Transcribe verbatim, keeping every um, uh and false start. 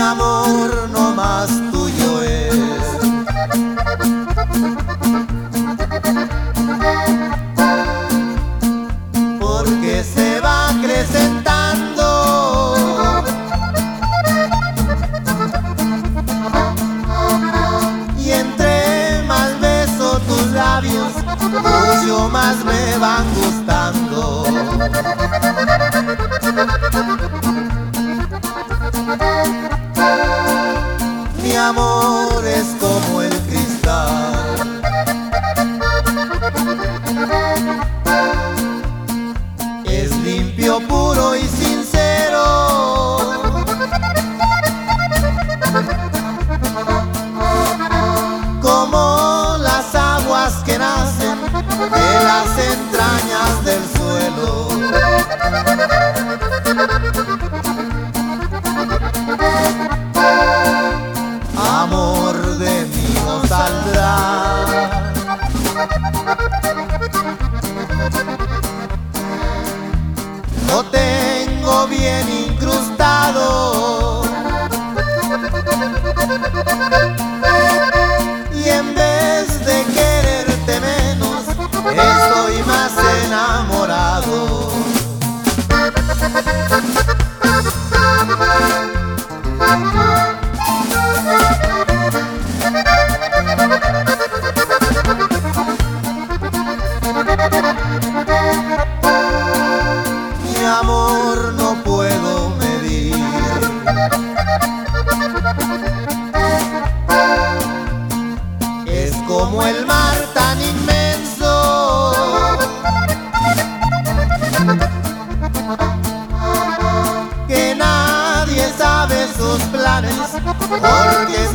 amor no más tuyo es. Porque se va acrecentando y entre más beso tus labios, mucho más me van gustando. Mi amor es como el cristal, es limpio, puro y sincero, como las aguas que nacen de las entrañas del suelo. Amor de mí no saldrá, lo tengo bien incrustado, y en vez de quererte menos, estoy más enamorado. Mi amor no puedo medir, es como el mar tan inmenso, que nadie sabe sus planes, porque